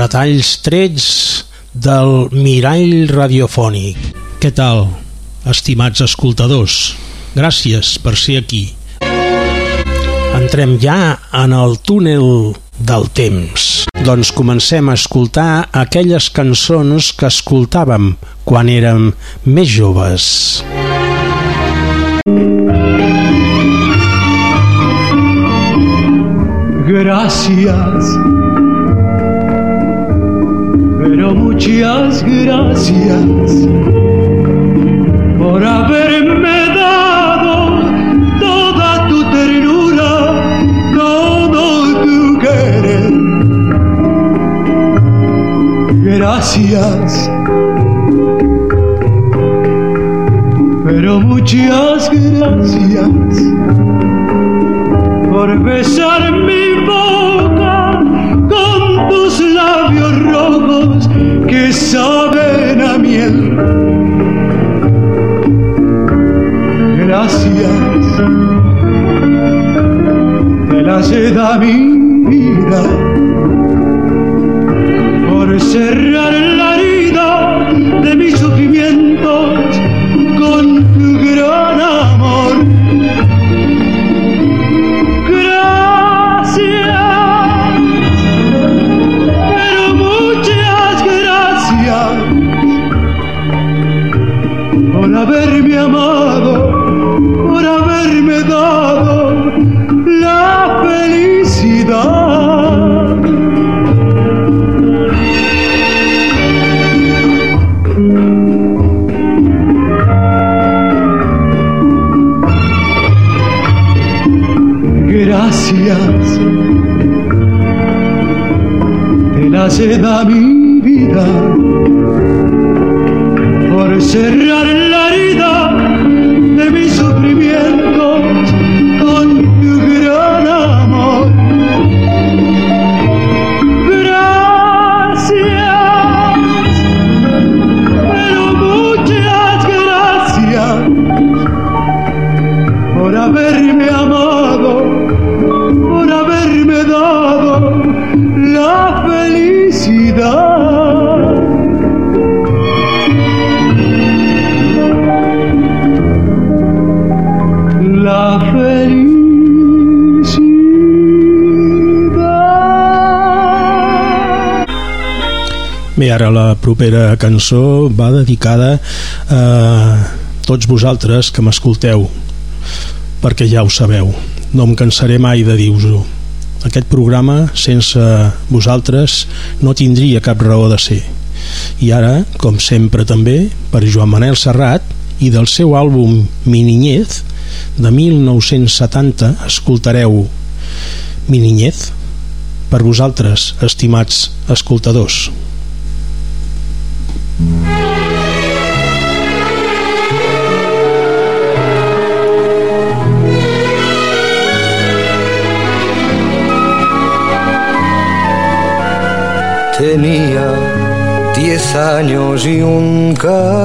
retalls trets del mirall radiofònic. Què tal, estimats escoltadors? Gràcies per ser aquí. Entrem ja en el túnel del temps. Doncs comencem a escoltar aquelles cançons que escoltàvem quan érem més joves. Gracias, pero muchas gracias por haberme dado toda tu ternura, todo tu querer. Gracias, pero muchas gracias por besar mi boca con tus labios rojos que saben a miel. Gracias, te las da mi vida por cerrar la herida de mis sufrimientos con tu gran amor. Por haberme amado, por haberme dado la felicidad. Gracias, te las da mi vida por cerrar la herida de mis sufrimientos con tu gran amor. Gracias, pero muchas gracias por haberme amado, por haberme dado la felicidad. La felicidad. Bé, ara la propera cançó va dedicada a tots vosaltres que m'escolteu, perquè ja ho sabeu, no em cansaré mai de dir-vos-ho. Aquest programa sense vosaltres no tindria cap raó de ser. I ara, com sempre també, per Joan Manel Serrat i del seu àlbum Mi Niñez de 1970 escoltareu Mi Niñez per vosaltres, estimats escoltadors. Tenía 10 años y un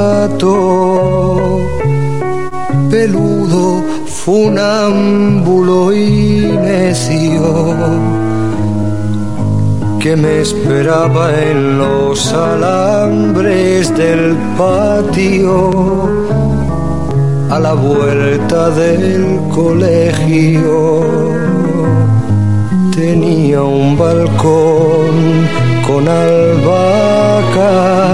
gato peludo, funámbulo y necio, que me esperaba en los alambres del patio a la vuelta del colegio. Tenía un balcón con albahaca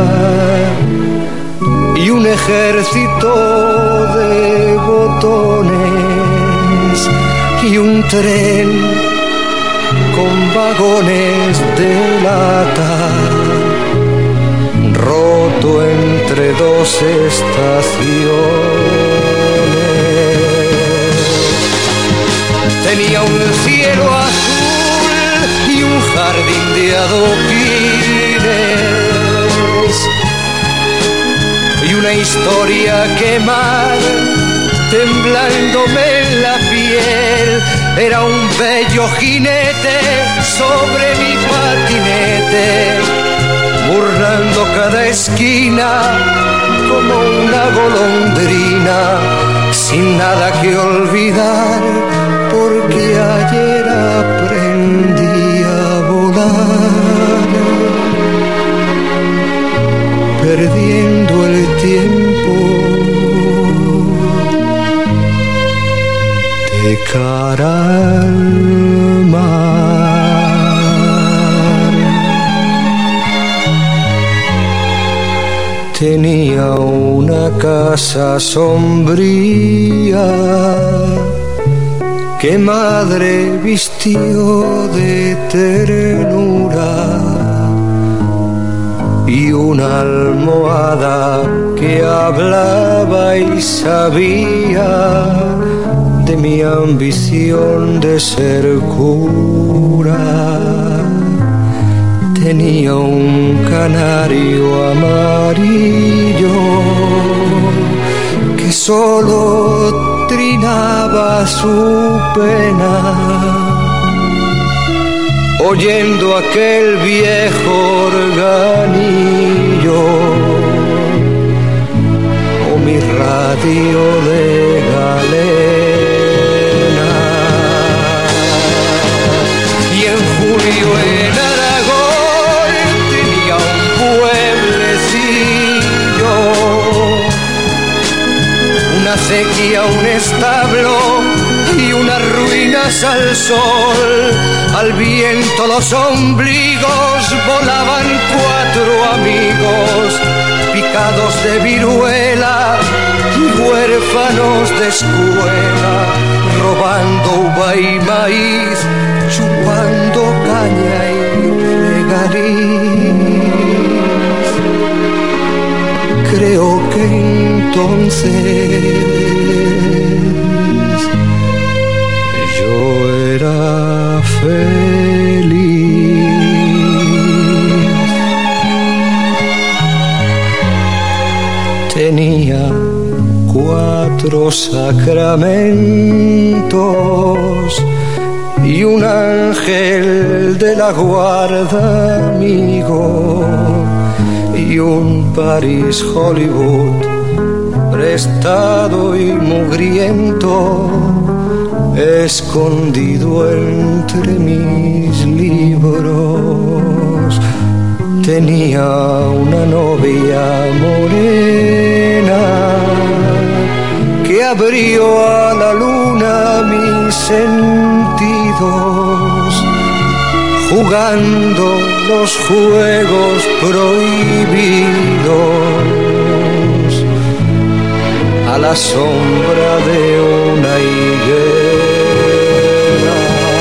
y un ejército de botones y un tren con vagones de lata roto entre dos estaciones. Tenía un cielo azul y un jardín de adoquines y una historia quemar temblándome en la piel. Era un bello jinete sobre mi patinete, burlando cada esquina como una golondrina, sin nada que olvidar, porque ayer aprendí a volar. de cara al mar. Tenía una casa sombría que madre vistió de ternura, y una almohada que hablaba y sabía de mi ambición de ser cura. Tenía un canario amarillo que solo trinaba su pena, oyendo aquel viejo organillo o mi radio de galena. Y en julio en Aragón tenía un pueblecillo, una sequía, un establo y unas ruinas al sol. Al viento los ombligos volaban 4 amigos, picados de viruela y huérfanos de escuela, robando uva y maíz, chupando caña y regaliz. Creo que entonces yo era feliz. Tenía 4 sacramentos y un ángel de la guarda amigo, y un París Hollywood prestado y mugriento, escondido entre mis libros. Tenía una novia morena que abrió a la luna mis sentidos, jugando los juegos prohibidos a la sombra de una higuera.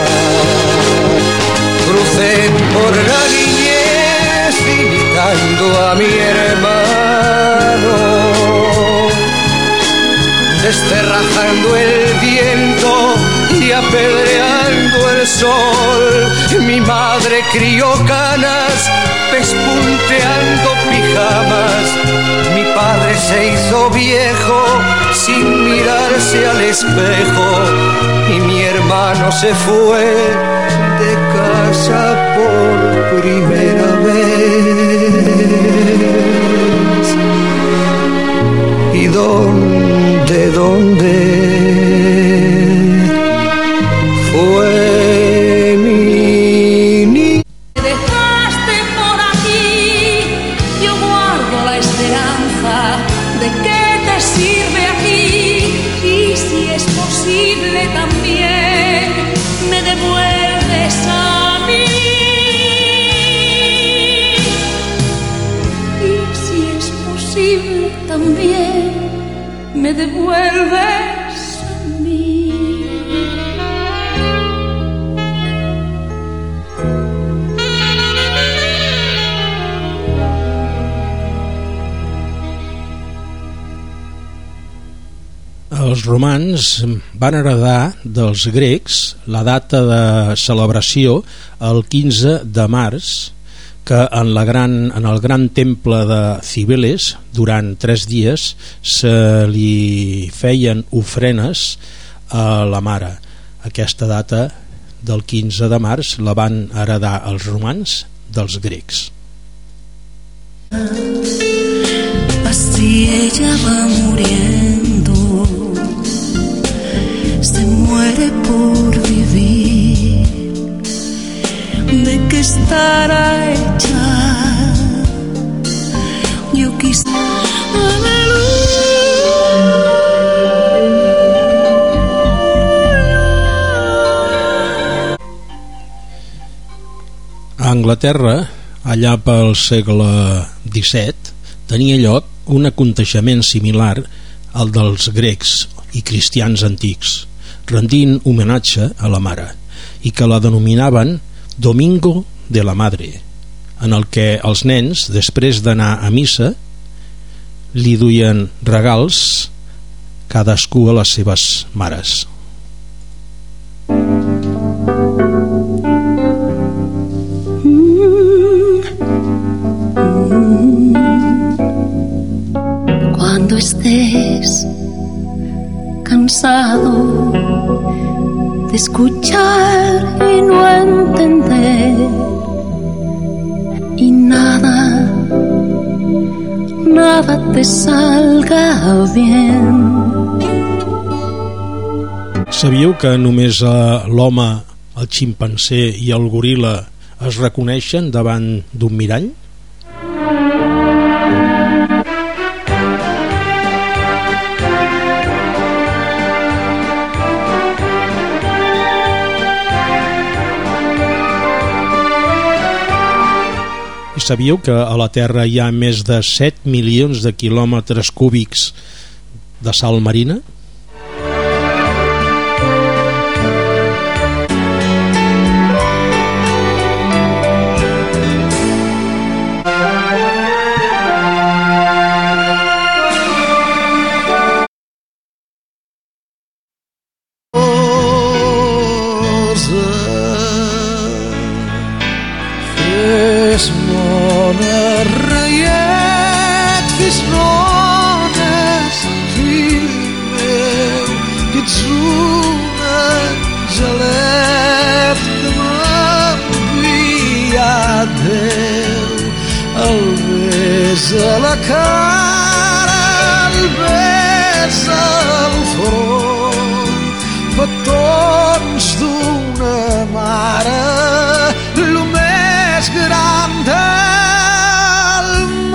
Crucé por la niñez imitando a mi hermano, desterrajando el viento y apedreando el sol. Mi madre crió canas, pespunteando pijamas. Mi padre se hizo viejo sin mirarse al espejo, y mi hermano se fue de casa por primera vez. ¿Y dónde fue mi niño? Me dejaste por aquí, yo guardo la esperanza de que te sirve aquí, y si es posible también me devuelves a mí. Y si es posible también me devuelves a mí. Els romans van heredar dels grecs la data de celebració el 15 de març, que en el gran temple de Cibeles durant 3 dies se li feien ofrenes a la mare. Aquesta data del 15 de març la van heredar els romans dels grecs. Así ella va muriendo, se muere por vivir. ¿De qué estará hecha? Yo quisiera. Aleluya. Anglaterra, allà pel segle XVII, tenia lloc un aconteixement similar al dels grecs i cristians antics, rendint homenatge a la mare, i que la denominaven Domingo de la Madre, en el que els nens, després d'anar a missa, li duien regals cadascú a les seves mares. Cuando estés cansado de escuchar y no entender y nada te salga bien. Sabíeu que només l'home, el ximpanzé i el goril·la es reconeixen davant d'un mirall? I sabíeu que a la Terra hi ha més de 7 milions de quilòmetres cúbics de sal marina? A la cara, el bes al front, petons d'una mare, lo més gran del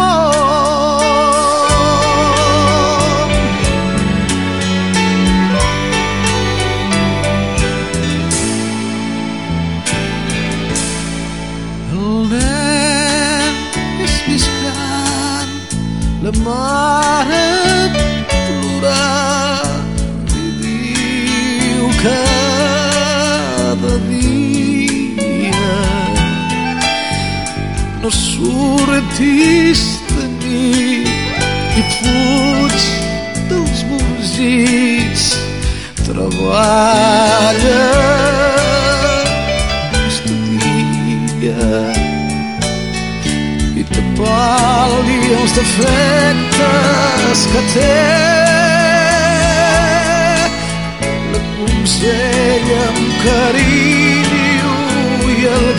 món. El nen és més gran, la mare plora i diu cada dia no surtis de nit i fuig dels meus llits, treballa, estudia i te pal·li els defectes que té, l'aconsella amb carinyo i el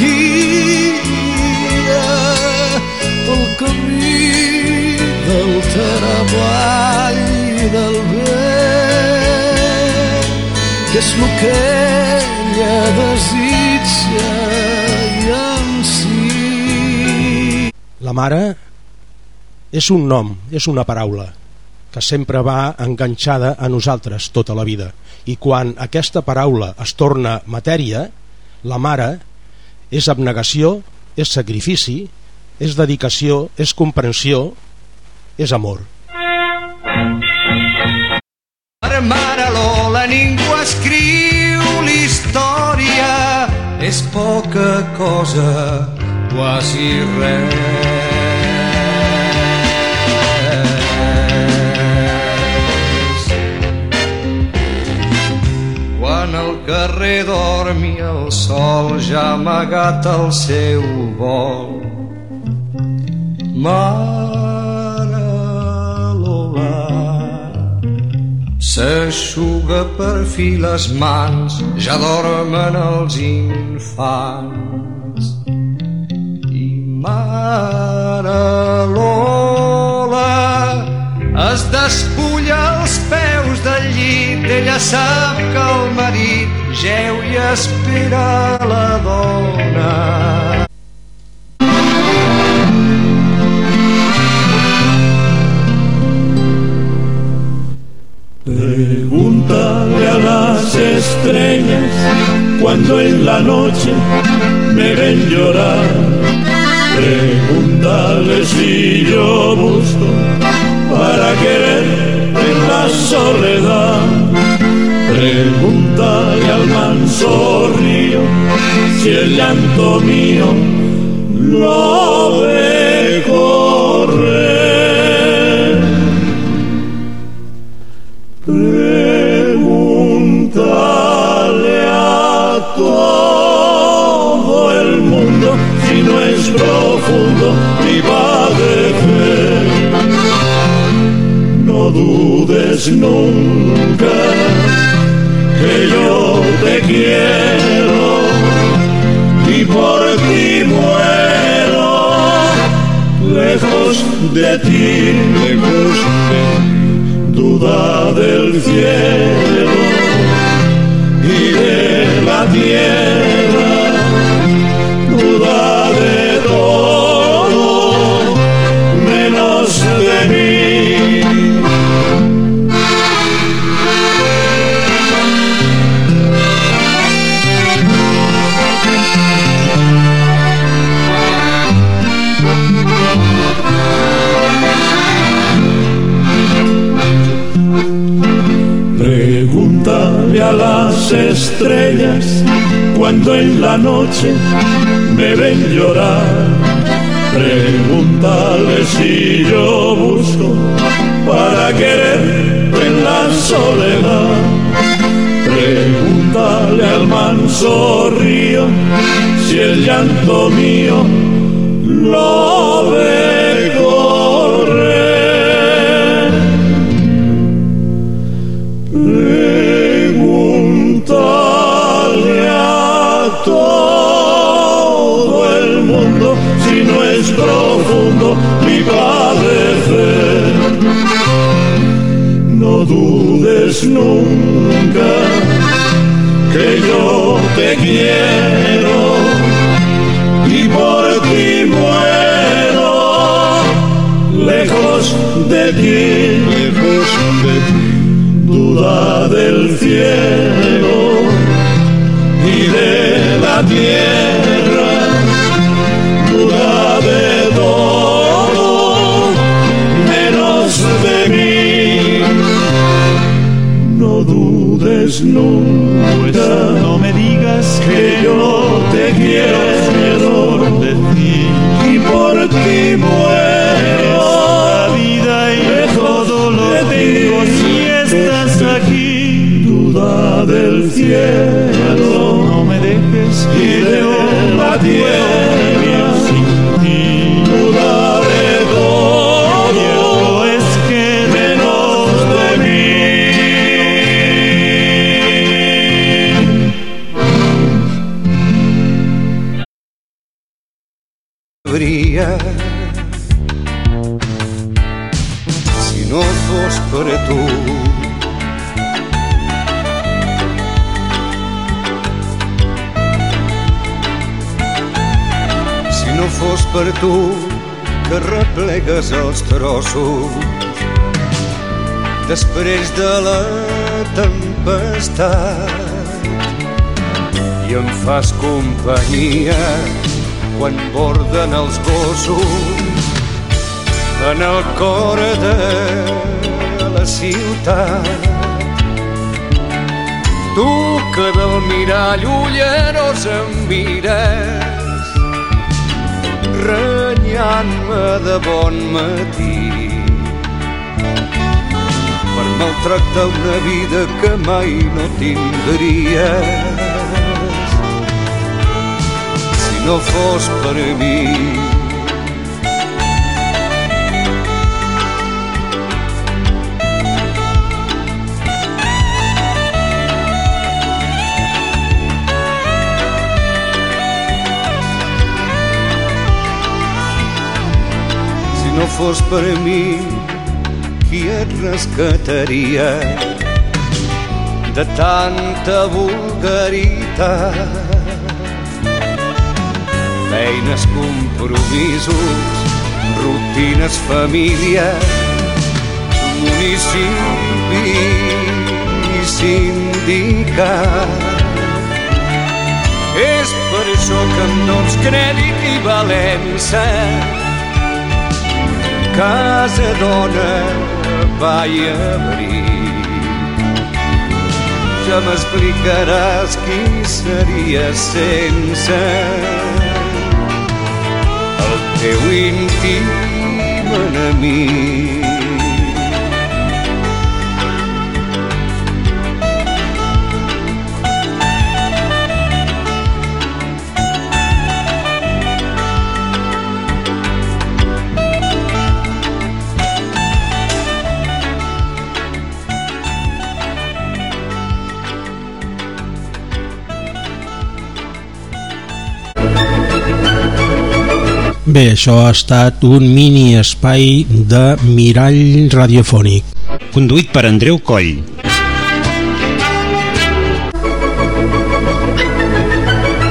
guia pel camí del treball i del bé, que és el que ella desitja i ansí. La mare és un nom, és una paraula que sempre va enganxada a nosaltres tota la vida, i quan aquesta paraula es torna matèria, la mare és abnegació, és sacrifici, és dedicació, és comprensió, és amor. Mare Lola, ningú escriu l'història, és poca cosa, quasi res. Quan al carrer dormi el sol ja ha amagat el seu vol, Mare Lola s'eixuga per fi les mans, ja dormen els infants. I Mare Lola es despulla els peus del llit, ella sap que el marit jeu i espera la dona. Pregúntale a las estrellas cuando en la noche me ven llorar. Pregúntale si yo busco para querer en la soledad. Pregúntale al manso río si el llanto mío lo ve correr. Pregúntale a todo el mundo si no es profundo mi padecer. No dudes nunca que yo te quiero y por ti muero, lejos de ti, lejos de duda del cielo y de la tierra, duda de todo menos de mí. Pregúntale a las estrellas cuando en la noche me ven llorar. Pregúntale si yo busco para querer en la soledad. Pregúntale al manso río si el llanto mío lo ve correr. Pregúntale a todo el mundo si no es profundo mi padecer. No dudes nunca que yo te quiero y por ti muero, lejos de ti, lejos de ti. Duda del cielo y de la tierra, duda de todo menos de mí. No dudes nunca, no me digas que yo te quiero y por ti muero, la vida y todo lo tengo si estás aquí. Duda del cielo, no me dejes y de la tierra sin ti. Duda de todo es que menos de mí. Brilla si no fos per tu. Si no fos per tu que replegues els trossos després de la tempestat i em fas companyia quan borden els gossos en el cor de la ciutat. Tu que del mirall ulleros em mires renyant-me de bon matí per maltractar una vida que mai no tindries si no fos per mi. Si no fos per mi, qui et rescataria de tanta vulgaritat? Feines, compromisos, rutines, família, municipi i sindicat. És per això que em dones crèdit i valença. Casa dona, pa i abric. Ja m'explicaràs qui seria sense el teu íntim enemic. Bé, això ha estat un mini espai de Mirall Radiofònic. Conduït per Andreu Coll.